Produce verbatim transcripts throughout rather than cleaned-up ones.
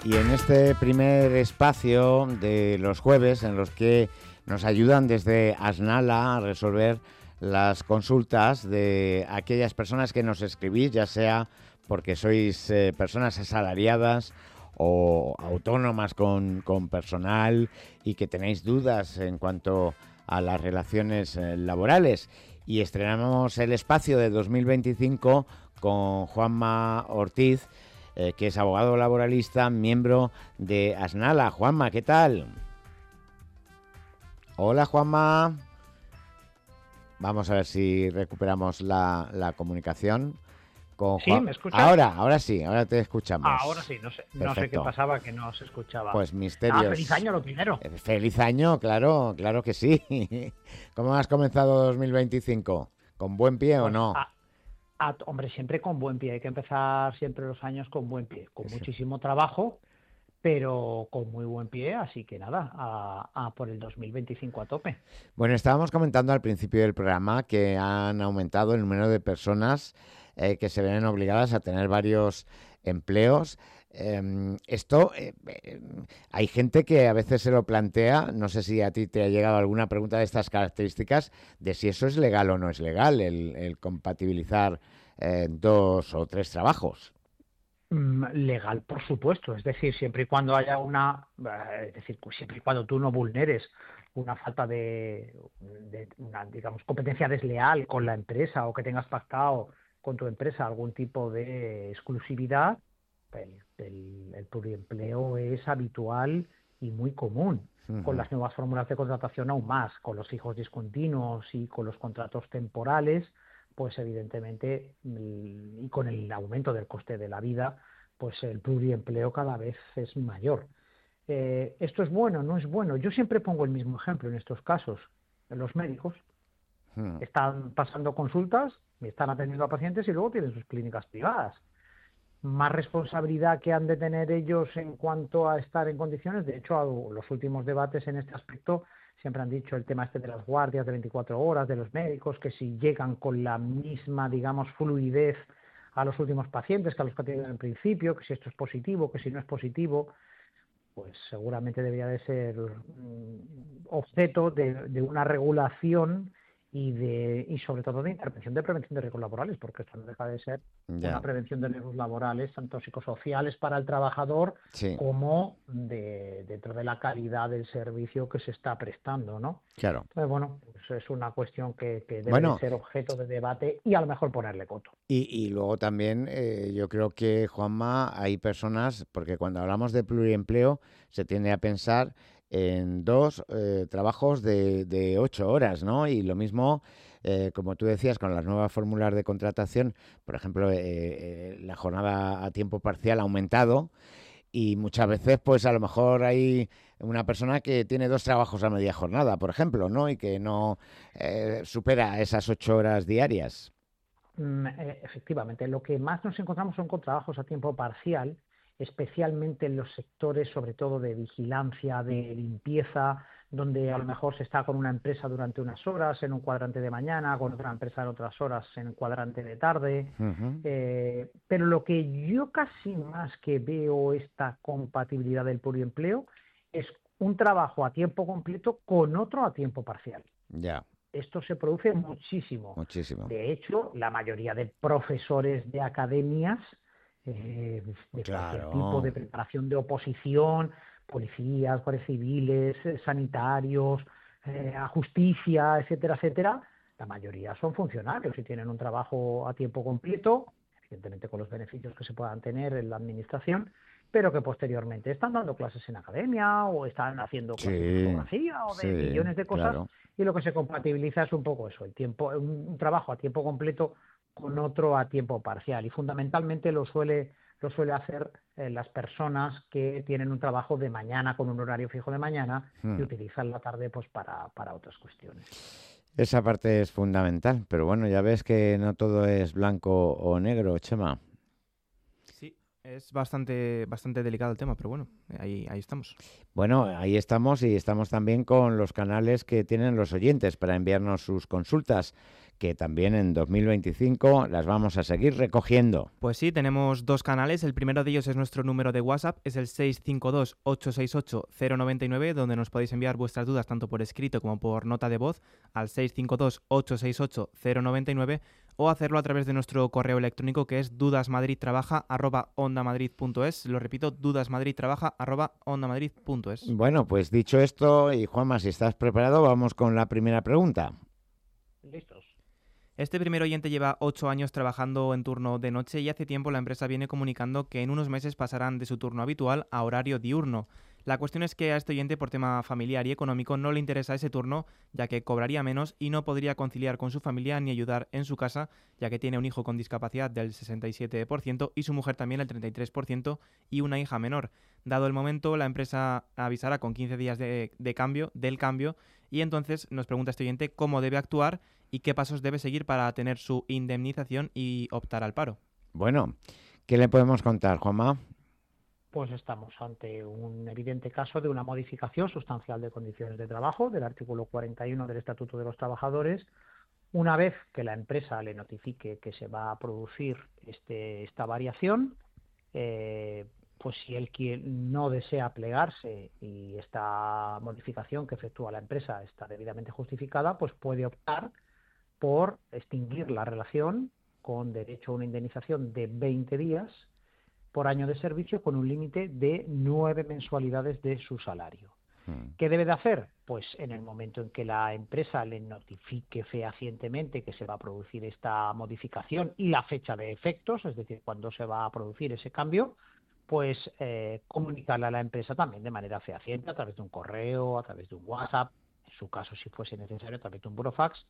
Y en este primer espacio de los jueves, en los que nos ayudan desde Asnala a resolver las consultas de aquellas personas que nos escribís, ya sea porque sois eh, personas asalariadas o autónomas con, con personal y que tenéis dudas en cuanto a las relaciones eh, laborales. Y estrenamos el espacio de dos mil veinticinco con Juanma Ortiz, eh, que es abogado laboralista, miembro de Asnala. Juanma, ¿qué tal? Hola, Juanma. Vamos a ver si recuperamos la, la comunicación con Sí, Juan. ¿me escuchas? Ahora, ahora sí, ahora te escuchamos. Ah, ahora sí, no sé, no sé qué pasaba, que no se escuchaba. Pues misterios. Ah, feliz año lo primero. Eh, Feliz año, claro, claro que sí. ¿Cómo has comenzado dos mil veinticinco? ¿Con buen pie Pues, o no? a- a- hombre, siempre con buen pie. Hay que empezar siempre los años con buen pie, con Sí. muchísimo trabajo, pero con muy buen pie. Así que nada, a, a por el dos mil veinticinco a tope. Bueno, estábamos comentando al principio del programa que han aumentado el número de personas eh, que se ven obligadas a tener varios empleos. Eh, esto, eh, eh, hay gente que a veces se lo plantea, no sé si a ti te ha llegado alguna pregunta de estas características, de si eso es legal o no es legal, el, el compatibilizar eh, dos o tres trabajos. Mm, Legal, por supuesto. Es decir, siempre y cuando haya una, eh, es decir, pues siempre y cuando tú no vulneres una falta de, de una, digamos, competencia desleal con la empresa o que tengas pactado con tu empresa algún tipo de exclusividad, el, el, el pluriempleo es habitual y muy común. Con Ujú. las nuevas fórmulas de contratación aún más, con los fijos discontinuos y con los contratos temporales, pues evidentemente, y con el aumento del coste de la vida, pues el pluriempleo cada vez es mayor. Eh, ¿Esto es bueno? ¿No es bueno? Yo siempre pongo el mismo ejemplo en estos casos. Los médicos Mm. están pasando consultas, están atendiendo a pacientes y luego tienen sus clínicas privadas. Más responsabilidad que han de tener ellos en cuanto a estar en condiciones. De hecho, los últimos debates en este aspecto siempre han dicho el tema este de las guardias de veinticuatro horas, de los médicos, que si llegan con la misma, digamos, fluidez a los últimos pacientes que a los que tienen en principio, que si esto es positivo, que si no es positivo, pues seguramente debería de ser mm, objeto de, de una regulación y de y sobre todo de intervención de prevención de riesgos laborales, porque esto no deja de ser una Ya, prevención de riesgos laborales, tanto psicosociales para el trabajador sí, como de, dentro de la calidad del servicio que se está prestando, ¿no? claro. Entonces, bueno, pues es una cuestión que, que debe de Bueno, ser objeto de debate y a lo mejor ponerle coto. Y, y luego también eh, yo creo que, Juanma, hay personas, porque cuando hablamos de pluriempleo se tiende a pensar en dos eh, trabajos de, de ocho horas, ¿no? Y lo mismo, eh, como tú decías, con las nuevas fórmulas de contratación, por ejemplo, eh, eh, la jornada a tiempo parcial ha aumentado y muchas veces, pues a lo mejor hay una persona que tiene dos trabajos a media jornada, por ejemplo, ¿no? Y que no eh, supera esas ocho horas diarias. Mm, eh, Efectivamente, lo que más nos encontramos son con trabajos a tiempo parcial, especialmente en los sectores, sobre todo de vigilancia, de limpieza, donde a lo mejor se está con una empresa durante unas horas en un cuadrante de mañana, con otra empresa en otras horas en un cuadrante de tarde. Ujú. Eh, pero lo que yo casi más que veo esta compatibilidad del pluriempleo es un trabajo a tiempo completo con otro a tiempo parcial. Ya. Esto se produce muchísimo. Muchísimo. De hecho, la mayoría de profesores de academias, eh, de cualquier tipo Claro. de preparación de oposición, policías, guardias civiles, eh, sanitarios, eh, a justicia, etcétera, etcétera, la mayoría son funcionarios y tienen un trabajo a tiempo completo, evidentemente con los beneficios que se puedan tener en la administración, pero que posteriormente están dando clases en academia o están haciendo clases de Sí, fotografía o de sí, millones de cosas, claro. y lo que se compatibiliza es un poco eso, el tiempo, un, un trabajo a tiempo completo con otro a tiempo parcial, y fundamentalmente lo suele lo suele hacer eh, las personas que tienen un trabajo de mañana con un horario fijo de mañana y Hmm. utilizan la tarde pues para, para otras cuestiones. Esa parte es fundamental, pero bueno, ya ves que no todo es blanco o negro, Chema. Sí, es bastante, bastante delicado el tema, pero bueno, ahí, ahí estamos. Bueno, ahí estamos y estamos también con los canales que tienen los oyentes para enviarnos sus consultas, que también en dos mil veinticinco las vamos a seguir recogiendo. Pues sí, tenemos dos canales. El primero de ellos es nuestro número de WhatsApp, es el seis cinco dos, ocho seis ocho, cero nueve nueve, donde nos podéis enviar vuestras dudas tanto por escrito como por nota de voz al seis cinco dos, ocho seis ocho, cero nueve nueve, o hacerlo a través de nuestro correo electrónico, que es dudasmadridtrabaja arroba ondamadrid punto es. Lo repito, dudasmadridtrabaja arroba ondamadrid punto es. Bueno, pues dicho esto, y Juanma, si estás preparado, vamos con la primera pregunta. Listos. Este primer oyente lleva ocho años trabajando en turno de noche y hace tiempo la empresa viene comunicando que en unos meses pasarán de su turno habitual a horario diurno. La cuestión es que a este oyente, por tema familiar y económico, no le interesa ese turno, ya que cobraría menos y no podría conciliar con su familia ni ayudar en su casa, ya que tiene un hijo con discapacidad del sesenta y siete por ciento y su mujer también el treinta y tres por ciento y una hija menor. Dado el momento, la empresa avisará con quince días de, de cambio, del cambio, y entonces nos pregunta este oyente cómo debe actuar y qué pasos debe seguir para tener su indemnización y optar al paro. Bueno, ¿qué le podemos contar, Juanma? Pues estamos ante un evidente caso de una modificación sustancial de condiciones de trabajo del artículo cuarenta y uno del Estatuto de los Trabajadores. Una vez que la empresa le notifique que se va a producir este, esta variación, eh, pues si él no desea plegarse y esta modificación que efectúa la empresa está debidamente justificada, pues puede optar por extinguir la relación con derecho a una indemnización de veinte días por año de servicio con un límite de nueve mensualidades de su salario. Mm. ¿Qué debe de hacer? Pues en el momento en que la empresa le notifique fehacientemente que se va a producir esta modificación y la fecha de efectos, es decir, cuándo se va a producir ese cambio, pues eh, comunicarle a la empresa también de manera fehaciente a través de un correo, a través de un WhatsApp, en su caso si fuese necesario a través de un burofax,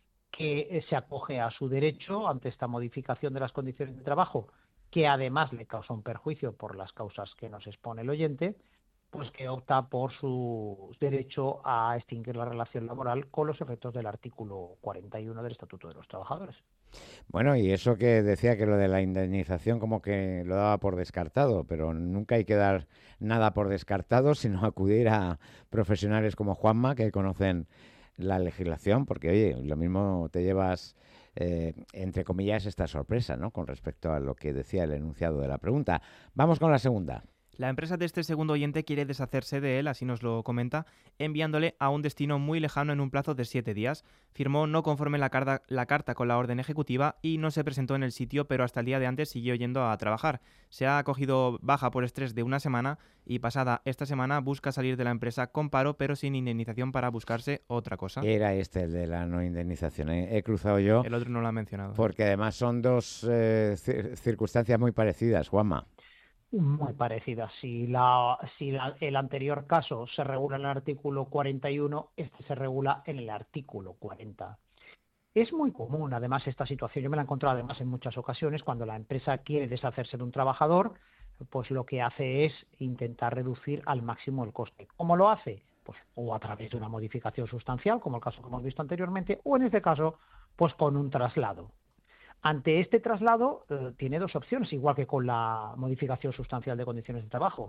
que se acoge a su derecho ante esta modificación de las condiciones de trabajo, que además le causa un perjuicio por las causas que nos expone el oyente, pues que opta por su derecho a extinguir la relación laboral con los efectos del artículo cuarenta y uno del Estatuto de los Trabajadores. Bueno, y eso que decía que lo de la indemnización como que lo daba por descartado, pero nunca hay que dar nada por descartado, sino acudir a profesionales como Juanma, que conocen la legislación, porque oye, lo mismo te llevas, eh, entre comillas, esta sorpresa, ¿no?, con respecto a lo que decía el enunciado de la pregunta. Vamos con la segunda. La empresa de este segundo oyente quiere deshacerse de él, así nos lo comenta, enviándole a un destino muy lejano en un plazo de siete días. Firmó no conforme la carta, la carta con la orden ejecutiva y no se presentó en el sitio, pero hasta el día de antes siguió yendo a trabajar. Se ha cogido baja por estrés de una semana y pasada esta semana busca salir de la empresa con paro, pero sin indemnización para buscarse otra cosa. Era este el de la no indemnización. He, he cruzado yo. El otro no lo ha mencionado. Porque además son dos eh, circunstancias muy parecidas, Juanma. Muy parecida. Si, la, si la, el anterior caso se regula en el artículo cuarenta y uno, este se regula en el artículo cuarenta. Es muy común, además, esta situación. Yo me la he encontrado, además, en muchas ocasiones, cuando la empresa quiere deshacerse de un trabajador, pues lo que hace es intentar reducir al máximo el coste. ¿Cómo lo hace? Pues o a través de una modificación sustancial, como el caso que hemos visto anteriormente, o en este caso, pues con un traslado. Ante este traslado eh, tiene dos opciones, igual que con la modificación sustancial de condiciones de trabajo.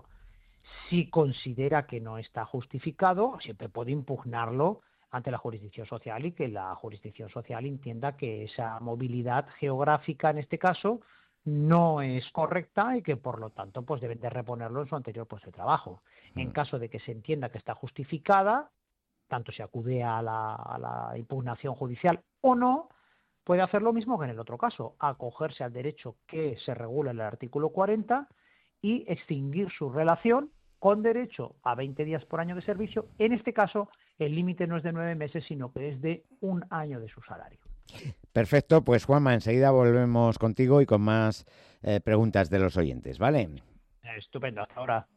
Si considera que no está justificado, siempre puede impugnarlo ante la jurisdicción social y que la jurisdicción social entienda que esa movilidad geográfica, en este caso, no es correcta y que, por lo tanto, pues deben de reponerlo en su anterior puesto de trabajo. En caso de que se entienda que está justificada, tanto se acude a la, a la impugnación judicial o no, puede hacer lo mismo que en el otro caso, acogerse al derecho que se regula en el artículo cuarenta y extinguir su relación con derecho a veinte días por año de servicio. En este caso, el límite no es de nueve meses, sino que es de un año de su salario. Perfecto, pues Juanma, enseguida volvemos contigo y con más eh, preguntas de los oyentes, ¿vale? Estupendo, hasta ahora.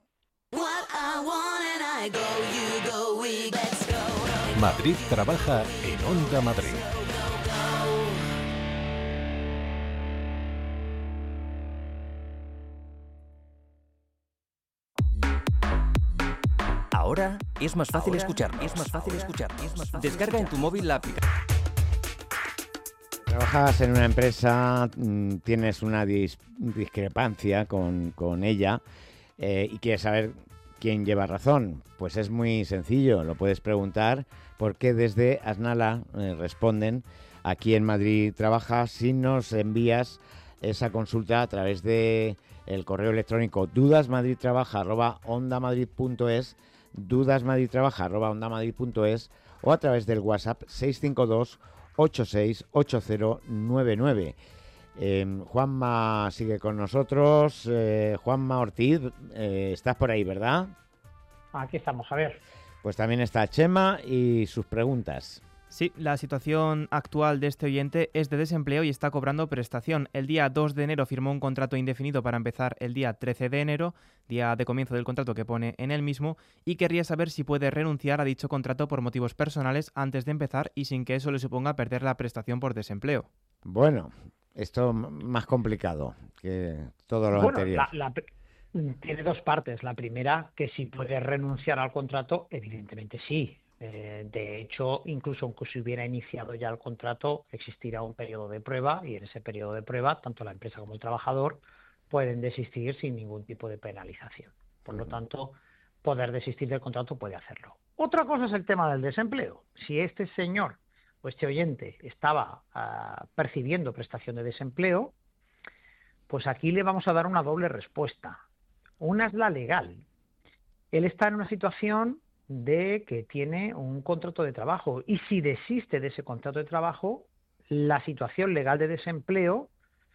Madrid trabaja en Onda Madrid. Ahora es más fácil escuchar, es más fácil escuchar. Descarga en tu móvil la aplicación. Trabajas en una empresa, tienes una dis- discrepancia con, con ella eh, y quieres saber quién lleva razón. Pues es muy sencillo, lo puedes preguntar porque desde Asnala eh, responden aquí en Madrid Trabaja si nos envías esa consulta a través de el correo electrónico dudasmadridtrabaja arroba ondamadrid.es, dudasmadridtrabaja arroba ondamadrid.es o a través del WhatsApp seis cinco dos ocho seis ocho cero nueve nueve. Eh, Juanma sigue con nosotros. Eh, Juanma Ortiz, eh, estás por ahí, ¿verdad? Aquí estamos, a ver. Pues también está Chema y sus preguntas. Sí, la situación actual de este oyente es de desempleo y está cobrando prestación. El día dos de enero firmó un contrato indefinido para empezar el día trece de enero, día de comienzo del contrato que pone en el mismo, y querría saber si puede renunciar a dicho contrato por motivos personales antes de empezar y sin que eso le suponga perder la prestación por desempleo. Bueno, esto más complicado que todo lo bueno, anterior. La, la, tiene dos partes. La primera, que si puede renunciar al contrato, evidentemente sí. Eh, de hecho, incluso aunque se hubiera iniciado ya el contrato, existirá un periodo de prueba y en ese periodo de prueba, tanto la empresa como el trabajador pueden desistir sin ningún tipo de penalización. Por lo tanto, poder desistir del contrato puede hacerlo. Otra cosa es el tema del desempleo. Si este señor o este oyente estaba uh, percibiendo prestación de desempleo, pues aquí le vamos a dar una doble respuesta. Una es la legal. Él está en una situación de que tiene un contrato de trabajo y si desiste de ese contrato de trabajo, la situación legal de desempleo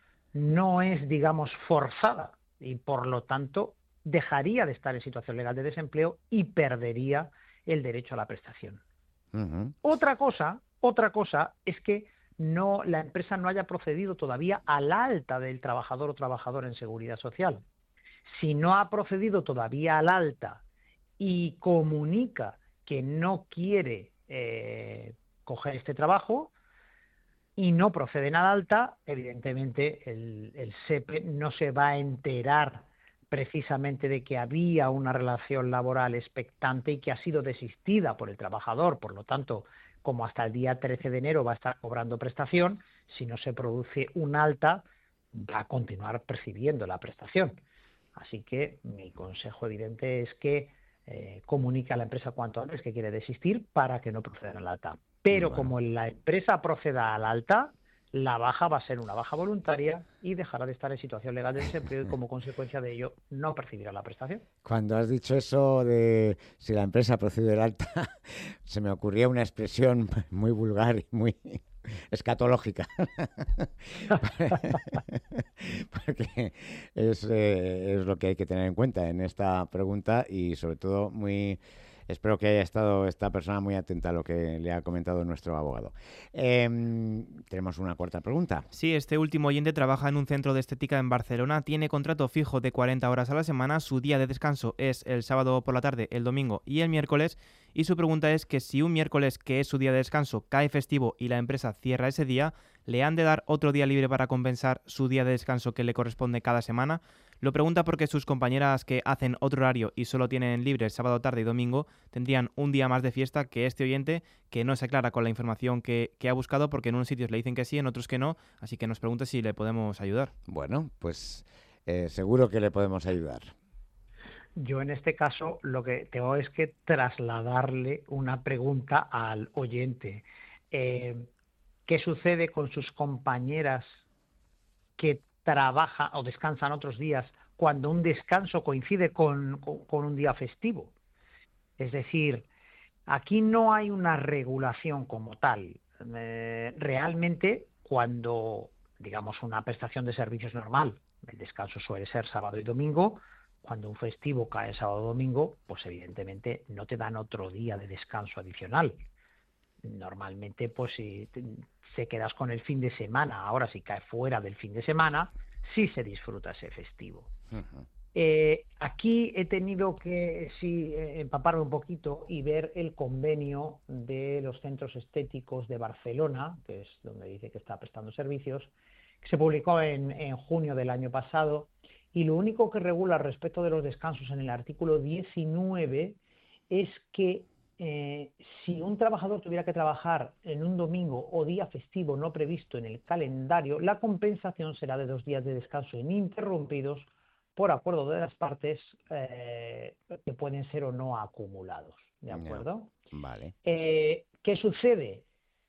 no es, digamos, forzada y por lo tanto dejaría de estar en situación legal de desempleo y perdería el derecho a la prestación. Uh-huh. Otra cosa, otra cosa es que no, la empresa no haya procedido todavía al alta del trabajador o trabajadora en seguridad social. Si no ha procedido todavía al alta y comunica que no quiere eh, coger este trabajo y no proceden al alta, evidentemente el, el S E P E no se va a enterar precisamente de que había una relación laboral expectante y que ha sido desistida por el trabajador. Por lo tanto, como hasta el día trece de enero va a estar cobrando prestación, si no se produce un alta, va a continuar percibiendo la prestación. Así que mi consejo evidente es que eh, comunique a la empresa cuanto antes que quiere desistir para que no proceda al alta. Pero bueno, como la empresa proceda al alta, la baja va a ser una baja voluntaria y dejará de estar en situación legal de desempleo y como consecuencia de ello no percibirá la prestación. Cuando has dicho eso de si la empresa procede al alta, se me ocurría una expresión muy vulgar y muy escatológica. Porque es, eh, es lo que hay que tener en cuenta en esta pregunta y sobre todo muy... Espero que haya estado esta persona muy atenta a lo que le ha comentado nuestro abogado. Eh, tenemos una cuarta pregunta. Sí, este último oyente trabaja en un centro de estética en Barcelona, tiene contrato fijo de cuarenta horas a la semana, su día de descanso es el sábado por la tarde, el domingo y el miércoles, y su pregunta es que si un miércoles, que es su día de descanso, cae festivo y la empresa cierra ese día, ¿le han de dar otro día libre para compensar su día de descanso que le corresponde cada semana? Lo pregunta porque sus compañeras que hacen otro horario y solo tienen libre sábado, tarde y domingo tendrían un día más de fiesta que este oyente, que no se aclara con la información que, que ha buscado porque en unos sitios le dicen que sí, en otros que no, así que nos pregunta si le podemos ayudar. Bueno, pues eh, seguro que le podemos ayudar. Yo en este caso lo que tengo es que trasladarle una pregunta al oyente. Eh, ¿Qué sucede con sus compañeras que trabajan o descansan otros días cuando un descanso coincide con, con, con un día festivo? Es decir, aquí no hay una regulación como tal. Eh, realmente, cuando, digamos, una prestación de servicios normal, el descanso suele ser sábado y domingo, cuando un festivo cae sábado o domingo, pues evidentemente no te dan otro día de descanso adicional. Normalmente, pues si se quedas con el fin de semana, ahora si cae fuera del fin de semana, sí se disfruta ese festivo. Uh-huh. Eh, aquí he tenido que sí empaparme un poquito y ver el convenio de los centros estéticos de Barcelona, que es donde dice que está prestando servicios, que se publicó en, en junio del año pasado, y lo único que regula respecto de los descansos en el artículo diecinueve es que Eh, si un trabajador tuviera que trabajar en un domingo o día festivo no previsto en el calendario, la compensación será de dos días de descanso ininterrumpidos por acuerdo de las partes eh, que pueden ser o no acumulados. ¿De acuerdo? No. Vale. Eh, ¿Qué sucede?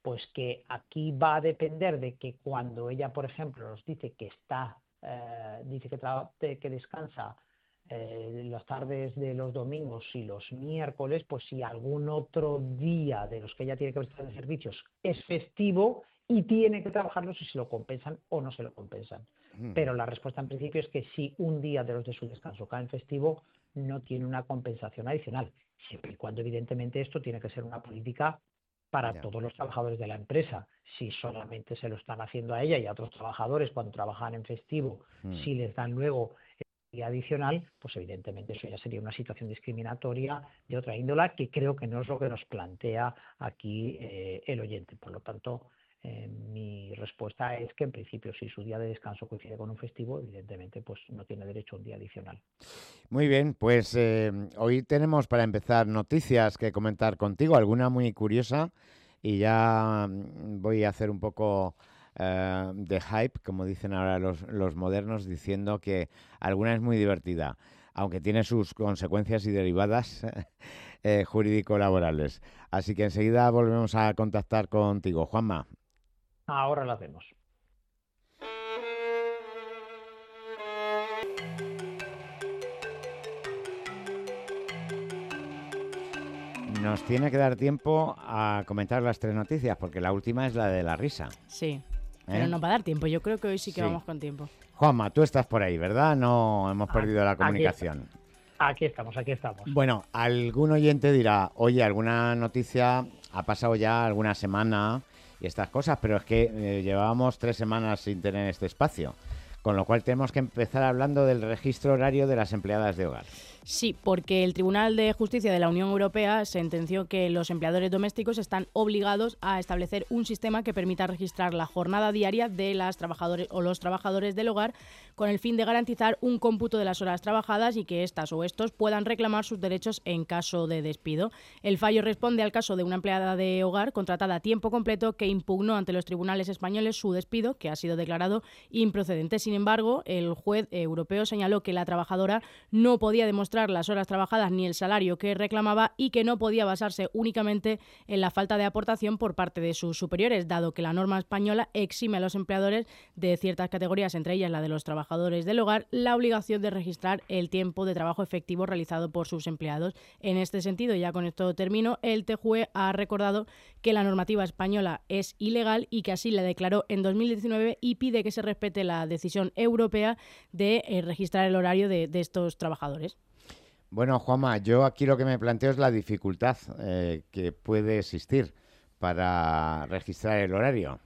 pues que aquí va a depender de que cuando ella, por ejemplo, nos dice que está, eh, dice que, tra- que descansa eh, las tardes de los domingos y los miércoles, pues si algún otro día de los que ella tiene que prestar servicios es festivo y tiene que trabajarlo, si se lo compensan o no se lo compensan. Pero la respuesta en principio es que si un día de los de su descanso cae en festivo, no tiene una compensación adicional, siempre y cuando evidentemente esto tiene que ser una política para Ya. todos los trabajadores de la empresa. Si solamente se lo están haciendo a ella y a otros trabajadores cuando trabajan en festivo, Mm. si les dan luego el día adicional, pues evidentemente eso ya sería una situación discriminatoria de otra índola, que creo que no es lo que nos plantea aquí eh, el oyente. Por lo tanto, eh, mi respuesta es que en principio si su día de descanso coincide con un festivo, evidentemente pues no tiene derecho a un día adicional. Muy bien, pues eh, hoy tenemos para empezar noticias que comentar contigo, alguna muy curiosa, y ya mm, voy a hacer un poco eh, de hype, como dicen ahora los, los modernos, diciendo que alguna es muy divertida, aunque tiene sus consecuencias y derivadas eh, jurídico-laborales. Así que enseguida volvemos a contactar contigo, Juanma. Ahora lo hacemos. Nos tiene que dar tiempo a comentar las tres noticias, porque la última es la de la risa. Sí, ¿eh? pero no va a dar tiempo. Yo creo que hoy sí que Sí. vamos con tiempo. Juanma, tú estás por ahí, ¿verdad? No hemos perdido la Aquí- comunicación. Aquí estamos, aquí estamos. Bueno, algún oyente dirá, oye, alguna noticia ha pasado ya alguna semana y estas cosas, pero es que eh, llevábamos tres semanas sin tener este espacio, con lo cual tenemos que empezar hablando del registro horario de las empleadas de hogar. Sí, porque el Tribunal de Justicia de la Unión Europea sentenció que los empleadores domésticos están obligados a establecer un sistema que permita registrar la jornada diaria de las trabajadores o los trabajadores del hogar con el fin de garantizar un cómputo de las horas trabajadas y que éstas o estos puedan reclamar sus derechos en caso de despido. El fallo responde al caso de una empleada de hogar contratada a tiempo completo que impugnó ante los tribunales españoles su despido, que ha sido declarado improcedente. Sin embargo, el juez europeo señaló que la trabajadora no podía demostrar las horas trabajadas ni el salario que reclamaba y que no podía basarse únicamente en la falta de aportación por parte de sus superiores, dado que la norma española exime a los empleadores de ciertas categorías, entre ellas la de los trabajadores del hogar, la obligación de registrar el tiempo de trabajo efectivo realizado por sus empleados. En este sentido, ya con esto termino, el T J U E ha recordado que la normativa española es ilegal y que así la declaró en dos mil diecinueve y pide que se respete la decisión europea de eh, registrar el horario de, de estos trabajadores. Bueno, Juanma, yo aquí lo que me planteo es la dificultad eh, que puede existir para registrar el horario.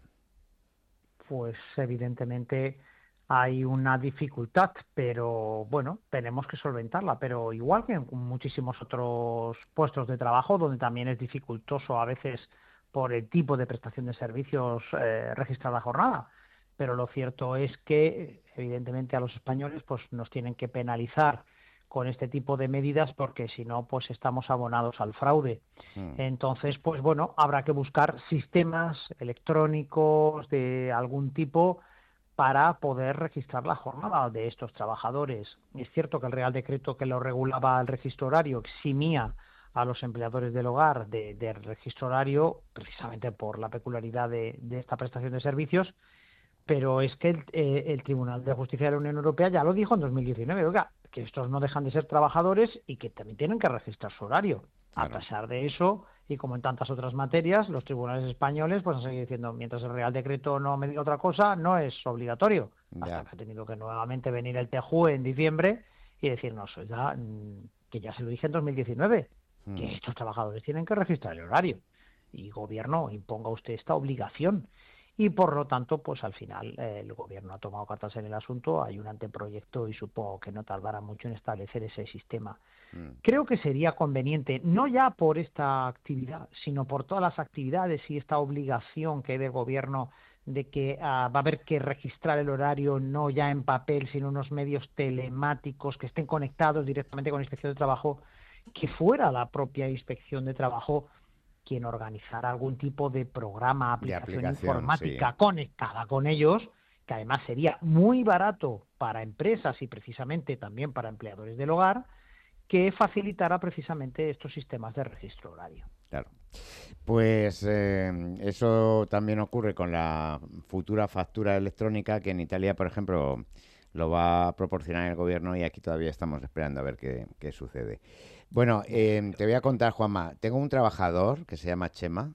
Pues evidentemente hay una dificultad, pero bueno, tenemos que solventarla. Pero igual que en muchísimos otros puestos de trabajo, donde también es dificultoso a veces por el tipo de prestación de servicios eh, registrar la jornada. Pero lo cierto es que evidentemente a los españoles pues nos tienen que penalizar con este tipo de medidas porque si no pues estamos abonados al fraude. Mm. Entonces pues bueno, habrá que buscar sistemas electrónicos de algún tipo para poder registrar la jornada de estos trabajadores. Es cierto que el Real Decreto que lo regulaba el registro horario eximía a los empleadores del hogar de, de registro horario precisamente por la peculiaridad de, de esta prestación de servicios, pero es que el, eh, el Tribunal de Justicia de la Unión Europea ya lo dijo en dos mil diecinueve, oiga, que estos no dejan de ser trabajadores y que también tienen que registrar su horario. Claro. A pesar de eso, y como en tantas otras materias, los tribunales españoles pues han seguido diciendo, mientras el Real Decreto no me diga otra cosa, no es obligatorio. Ya. Hasta que ha tenido que nuevamente venir el T J U E en diciembre y decirnos, oiga, que ya se lo dije en dos mil diecinueve, mm. que estos trabajadores tienen que registrar el horario. Y gobierno, imponga usted esta obligación. Y por lo tanto, pues al final eh, el gobierno ha tomado cartas en el asunto, hay un anteproyecto y supongo que no tardará mucho en establecer ese sistema. Mm. Creo que sería conveniente, no ya por esta actividad, sino por todas las actividades y esta obligación que hay del gobierno de que uh, va a haber que registrar el horario no ya en papel, sino unos medios telemáticos que estén conectados directamente con la Inspección de Trabajo, que fuera la propia Inspección de Trabajo quien organizara algún tipo de programa, aplicación, de aplicación informática sí. conectada con ellos, que además sería muy barato para empresas y precisamente también para empleadores del hogar, que facilitara precisamente estos sistemas de registro horario. Claro. Pues eh, eso también ocurre con la futura factura electrónica, que en Italia, por ejemplo, lo va a proporcionar el gobierno y aquí todavía estamos esperando a ver qué, qué sucede. Bueno, eh, te voy a contar, Juanma, tengo un trabajador que se llama Chema,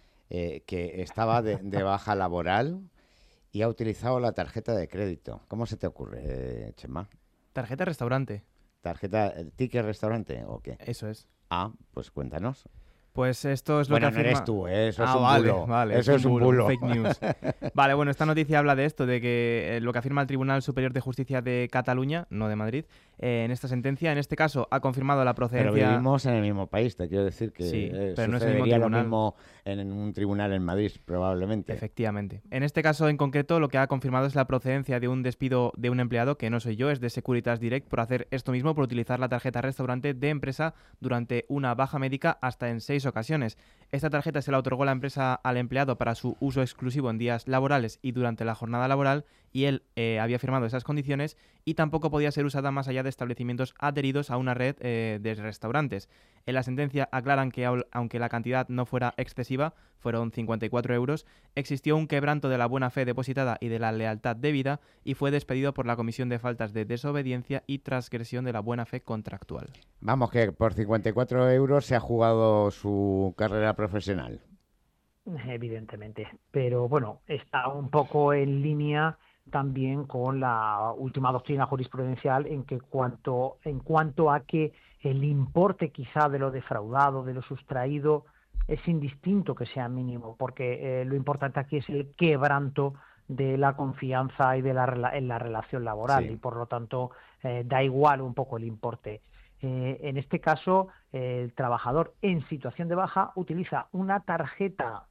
eh, que estaba de, de baja laboral y ha utilizado la tarjeta de crédito. ¿Cómo se te ocurre, eh, Chema? Tarjeta restaurante. ¿Tarjeta, eh, ticket restaurante o qué? Eso es. Ah, pues cuéntanos. Pues esto es lo bueno, que afirma... no eres tú, ¿eh? Eso ah, es un vale, bulo. Vale, Eso es un bulo. bulo. Fake news. Vale, bueno, esta noticia habla de esto, de que eh, lo que afirma el Tribunal Superior de Justicia de Cataluña, no de Madrid, eh, en esta sentencia, en este caso, ha confirmado la procedencia... Pero vivimos en el mismo país, te quiero decir que sí, eh, pero no es el mismo sucedería tribunal. lo mismo en un tribunal en Madrid, probablemente. Efectivamente. En este caso en concreto, lo que ha confirmado es la procedencia de un despido de un empleado, que no soy yo, es de Securitas Direct, por hacer esto mismo, por utilizar la tarjeta restaurante de empresa durante una baja médica hasta en seis ocasiones. Esta tarjeta se la otorgó la empresa al empleado para su uso exclusivo en días laborales y durante la jornada laboral, y él eh, había firmado esas condiciones, y tampoco podía ser usada más allá de establecimientos adheridos a una red eh, de restaurantes. En la sentencia aclaran que, aunque la cantidad no fuera excesiva, fueron cincuenta y cuatro euros, existió un quebranto de la buena fe depositada y de la lealtad debida, y fue despedido por la Comisión de Faltas de Desobediencia y Transgresión de la Buena Fe Contractual. Vamos, que por cincuenta y cuatro euros se ha jugado su carrera profesional. Evidentemente, pero bueno, está un poco en línea también con la última doctrina jurisprudencial en que cuanto en cuanto a que el importe quizá de lo defraudado, de lo sustraído, es indistinto que sea mínimo, porque eh, lo importante aquí es el quebranto de la confianza y de la en la relación laboral, sí. Y por lo tanto eh, da igual un poco el importe. Eh, en este caso, eh, el trabajador en situación de baja utiliza una tarjeta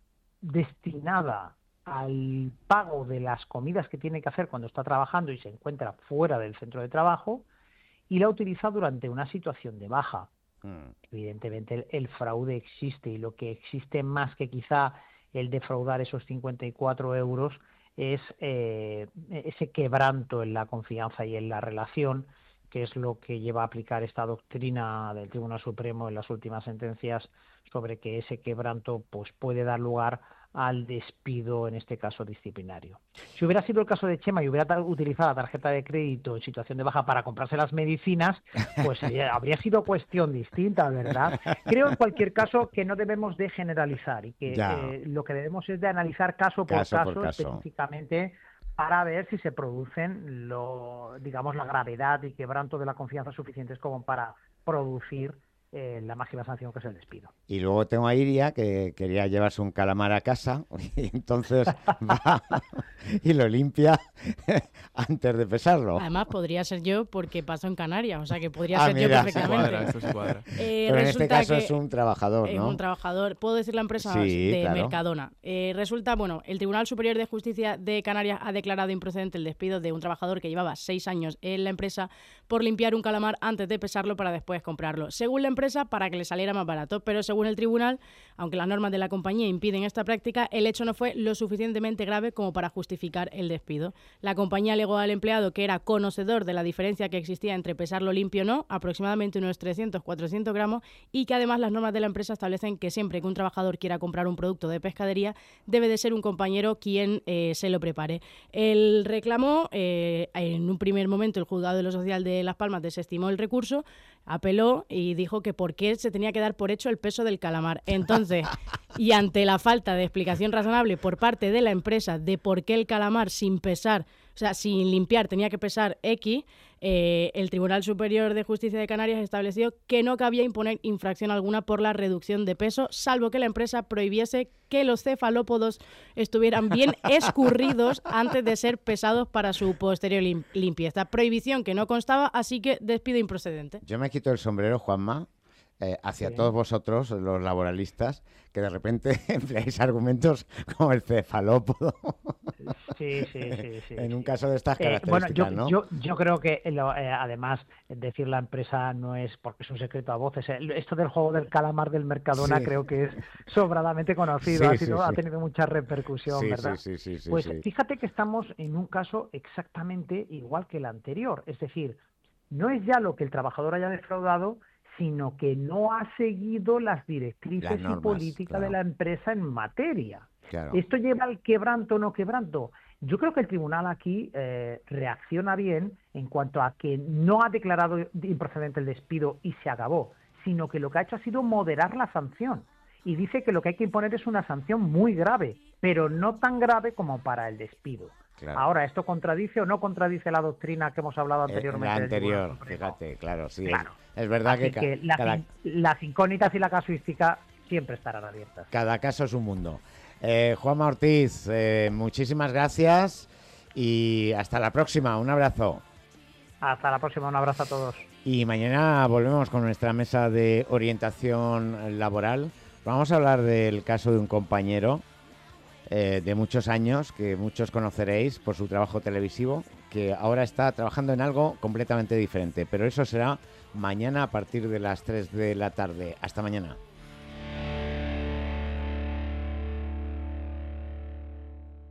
destinada al pago de las comidas que tiene que hacer cuando está trabajando y se encuentra fuera del centro de trabajo, y la utiliza durante una situación de baja. Mm. Evidentemente el, el fraude existe, y lo que existe más que quizá el defraudar esos cincuenta y cuatro euros es eh, ese quebranto en la confianza y en la relación, que es lo que lleva a aplicar esta doctrina del Tribunal Supremo en las últimas sentencias, sobre que ese quebranto pues puede dar lugar al despido, en este caso disciplinario. Si hubiera sido el caso de Chema y hubiera utilizado la tarjeta de crédito en situación de baja para comprarse las medicinas, pues eh, habría sido cuestión distinta, ¿verdad? Creo en cualquier caso que no debemos de generalizar, y que eh, lo que debemos es de analizar caso por caso, caso, por caso. específicamente, para ver si se producen lo, digamos, la gravedad y quebranto de la confianza suficientes como para producir eh, la máxima sanción, que es el despido. Y luego tengo a Iria, que quería llevarse un calamar a casa, y entonces va y lo limpia antes de pesarlo. Además podría ser yo, porque pasó en Canarias, o sea que podría ah, ser mira, yo perfectamente. Se cuadra, esto se cuadra. Eh, Pero en este caso es un trabajador, ¿no? Es un trabajador, puedo decir la empresa sí, de claro. Mercadona. Eh, resulta, bueno, el Tribunal Superior de Justicia de Canarias ha declarado improcedente el despido de un trabajador que llevaba seis años en la empresa por limpiar un calamar antes de pesarlo para después comprarlo. Según la empresa, para que le saliera más barato, pero según el tribunal, aunque las normas de la compañía impiden esta práctica, el hecho no fue lo suficientemente grave como para justificar el despido. La compañía alegó al empleado que era conocedor de la diferencia que existía entre pesarlo limpio o no, aproximadamente unos trescientos a cuatrocientos gramos, y que además las normas de la empresa establecen que siempre que un trabajador quiera comprar un producto de pescadería, debe de ser un compañero quien eh, se lo prepare. El reclamo, eh, en un primer momento el juzgado de lo social de Las Palmas desestimó el recurso, apeló y dijo que por qué se tenía que dar por hecho el peso del calamar. Entonces, y ante la falta de explicación razonable por parte de la empresa de por qué el calamar sin pesar, o sea, sin limpiar, tenía que pesar X, eh, el Tribunal Superior de Justicia de Canarias estableció que no cabía imponer infracción alguna por la reducción de peso, salvo que la empresa prohibiese que los cefalópodos estuvieran bien escurridos antes de ser pesados para su posterior lim- limpieza. Prohibición que no constaba, así que despido improcedente. Yo me quito el sombrero, Juanma, eh, hacia sí. todos vosotros, los laboralistas, que de repente empleáis argumentos como el cefalópodo. Sí, sí, sí, sí. En un sí. caso de estas eh, características, bueno, yo, ¿no? Yo, yo creo que, lo, eh, además, decir la empresa no es porque es un secreto a voces. Esto del juego del calamar del Mercadona sí. creo que es sobradamente conocido, sí, ha, sido, sí, sí. ha tenido mucha repercusión, sí, ¿verdad? Sí, sí, sí, pues sí. fíjate que estamos en un caso exactamente igual que el anterior. Es decir, no es ya lo que el trabajador haya defraudado, sino que no ha seguido las directrices Las normas, y políticas claro. de la empresa en materia. Claro. ¿Esto lleva al quebranto o no quebranto? Yo creo que el tribunal aquí eh, reacciona bien en cuanto a que no ha declarado improcedente el despido y se acabó, sino que lo que ha hecho ha sido moderar la sanción. Y dice que lo que hay que imponer es una sanción muy grave, pero no tan grave como para el despido. Claro. Ahora, ¿esto contradice o no contradice la doctrina que hemos hablado anteriormente? La del anterior, Tribunal Supremo? fíjate, claro, sí. Claro. Es, es verdad Así que, que ca- las, cada, in- las incógnitas y la casuística siempre estarán abiertas. cada caso es un mundo. Eh, Juanma Ortiz, eh, muchísimas gracias y hasta la próxima. Un abrazo. Hasta la próxima, un abrazo a todos. Y mañana volvemos con nuestra mesa de orientación laboral. Vamos a hablar del caso de un compañero eh, de muchos años, que muchos conoceréis por su trabajo televisivo, que ahora está trabajando en algo completamente diferente. Pero eso será mañana a partir de las tres de la tarde. Hasta mañana.